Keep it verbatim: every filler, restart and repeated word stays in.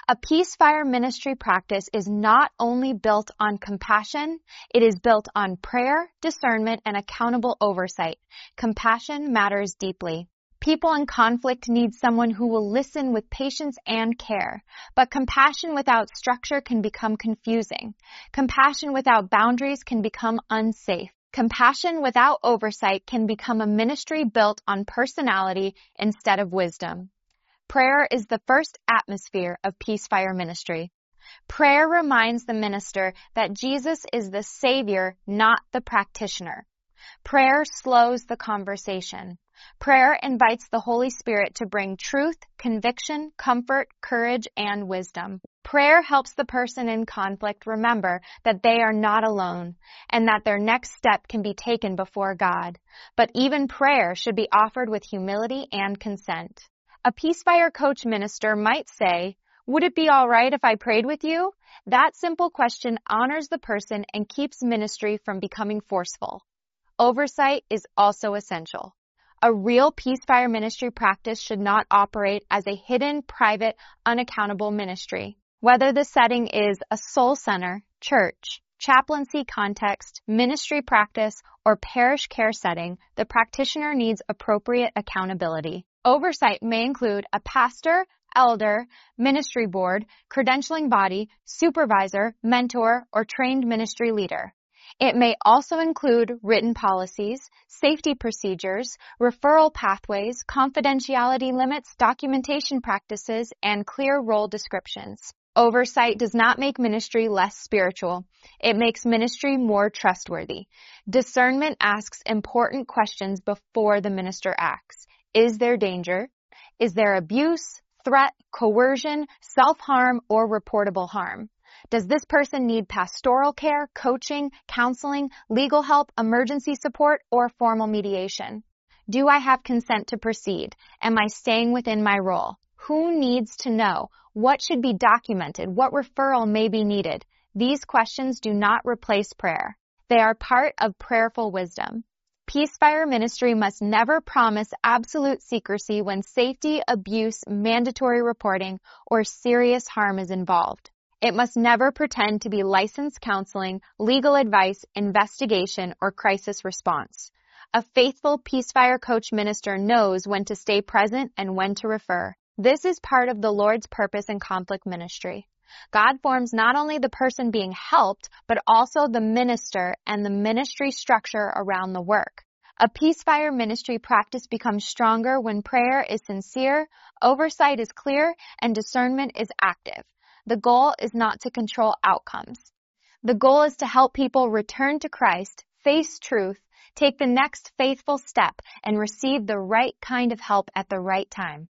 A Peacefire ministry practice is not only built on compassion, it is built on prayer, discernment, and accountable oversight. Compassion matters deeply. People in conflict need someone who will listen with patience and care. But compassion without structure can become confusing. Compassion without boundaries can become unsafe. Compassion without oversight can become a ministry built on personality instead of wisdom. Prayer is the first atmosphere of Peacefire ministry. Prayer reminds the minister that Jesus is the Savior, not the practitioner. Prayer slows the conversation. Prayer invites the Holy Spirit to bring truth, conviction, comfort, courage, and wisdom. Prayer helps the person in conflict remember that they are not alone and that their next step can be taken before God. But even prayer should be offered with humility and consent. A Peacefire coach minister might say, "Would it be all right if I prayed with you?" That simple question honors the person and keeps ministry from becoming forceful. Oversight is also essential. A real Peacefire ministry practice should not operate as a hidden, private, unaccountable ministry. Whether the setting is a soul center, church, chaplaincy context, ministry practice, or parish care setting, the practitioner needs appropriate accountability. Oversight may include a pastor, elder, ministry board, credentialing body, supervisor, mentor, or trained ministry leader. It may also include written policies, safety procedures, referral pathways, confidentiality limits, documentation practices, and clear role descriptions. Oversight does not make ministry less spiritual. It makes ministry more trustworthy. Discernment asks important questions before the minister acts. Is there danger? Is there abuse, threat, coercion, self-harm, or reportable harm? Does this person need pastoral care, coaching, counseling, legal help, emergency support, or formal mediation? Do I have consent to proceed? Am I staying within my role? Who needs to know? What should be documented? What referral may be needed? These questions do not replace prayer. They are part of prayerful wisdom. Peacefire ministry must never promise absolute secrecy when safety, abuse, mandatory reporting, or serious harm is involved. It must never pretend to be licensed counseling, legal advice, investigation, or crisis response. A faithful Peacefire coach minister knows when to stay present and when to refer. This is part of the Lord's purpose in conflict ministry. God forms not only the person being helped, but also the minister and the ministry structure around the work. A Peacefire ministry practice becomes stronger when prayer is sincere, oversight is clear, and discernment is active. The goal is not to control outcomes. The goal is to help people return to Christ, face truth, take the next faithful step, and receive the right kind of help at the right time.